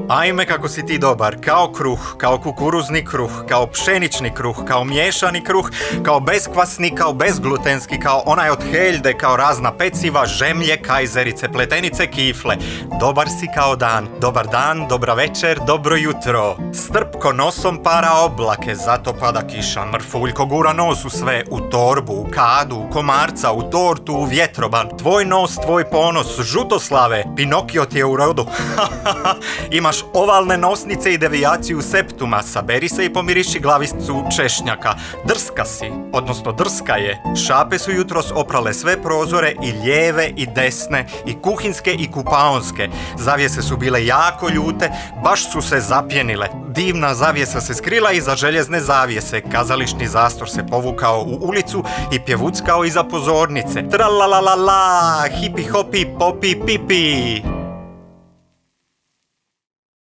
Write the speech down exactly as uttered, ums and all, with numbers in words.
Ajme kako si ti dobar, kao kruh, kao kukuruzni kruh, kao pšenični kruh, kao miješani kruh, kao beskvasni, kao bezglutenski, kao onaj od heljde, kao razna peciva, žemlje, kajzerice, pletenice, kifle. Dobar si kao dan, dobar dan, dobra večer, dobro jutro. Strpko nosom para oblake, zato pada kiša, mrfuljko gura nos u sve, u torbu, u kadu, u komarca, u tortu, u vjetroban. Tvoj nos, tvoj ponos, žutoslave, Pinokio ti je u rodu. Imaš ovalne nosnice i devijaciju septuma, saberi se i pomiriši glavicu češnjaka. Drska si, odnosno drska je. Šape su jutros oprale sve prozore, i lijeve i desne, i kuhinske i kupaonske. Zavjese su bile jako ljute, baš su se zapjenile. Divna zavjesa se skrila iza željezne zavjese, kazališni zastor se povukao u ulicu i pjevuckao iza pozornice. Tralalalala, hipi hopi popi pipi.